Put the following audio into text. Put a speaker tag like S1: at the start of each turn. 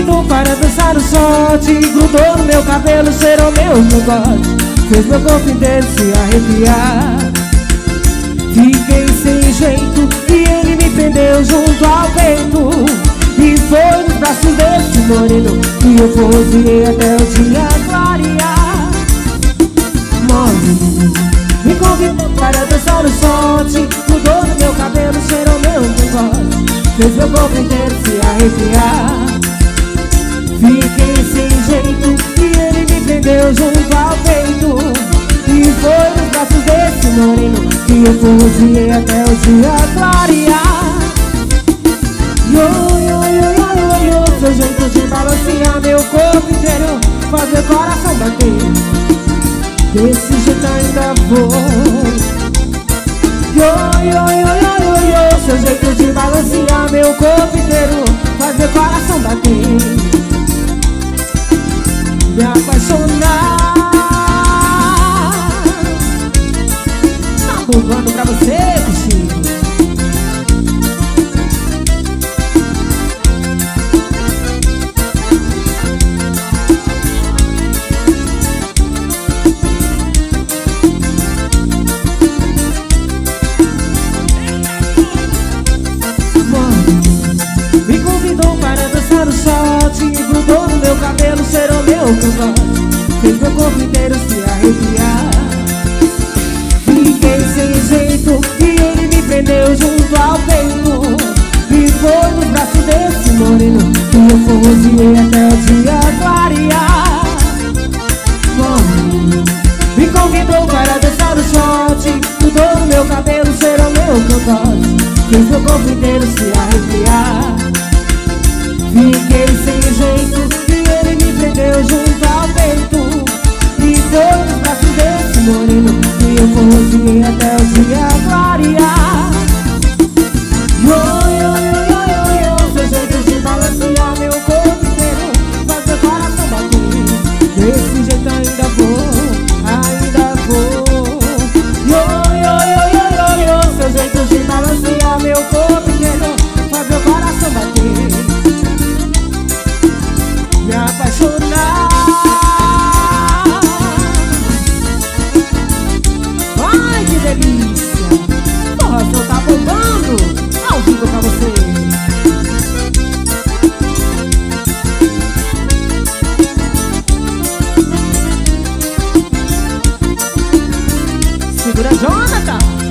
S1: convidou para dançar no shot, grudou no meu cabelo, cheirou meu cangote, fez meu corpo inteiro se arrepiar. Fiquei sem jeito e ele me prendeu junto ao peito, e foi nos braços desse moreno que eu forcei até o dia clarear. Moreno me convidou para dançar no shot, grudou no meu cabelo, cheirou meu cangote, fez meu corpo inteiro se arrepiar. Fiquei sem jeito e ele me prendeu junto ao peito, e foi nos braços desse moreno que eu forcei até o dia clarear. Yo, yo, yo, yo, yo, yo, seu jeito de balancear meu corpo inteiro, faz meu coração bater, desse jeito ainda vou. Yo, yo, yo, yo, yo, yo, seu jeito de balancear meu corpo inteiro, faz meu coração bater, me apaixonar. Tá bombando pra você, bichinho. Me convidou para dançar no shot, grudou no meu cabelo, cheirou meu cangote, fez meu corpo inteiro se arrepiar. Fiquei sem jeito e ele me prendeu junto ao peito, e foi nos braços desse moreno que eu forrosei até o dia clarear. Moreno me convidou para dançar no shot, grudou no meu cabelo, cheirou meu cangote, fez meu corpo inteiro se arrepiar. Fiquei sem jeito e ele me prendeu junto ao peito, e foi nos braços desse moreno que eu forrosei até o dia clarear. Yo, yo, yo, yo, yo, yo, seu jeito de balancear meu corpo inteiro, faz meu coração bater, desse jeito ainda vou, ainda vou. Yo, yo, yo, yo, yo, yo, seu jeito de balancear meu corpo inteiro, faz meu coração bater, me apaixonar. Ai, que delícia! Porra, só tá bombando ao vivo pra você. Segura, Jonathan!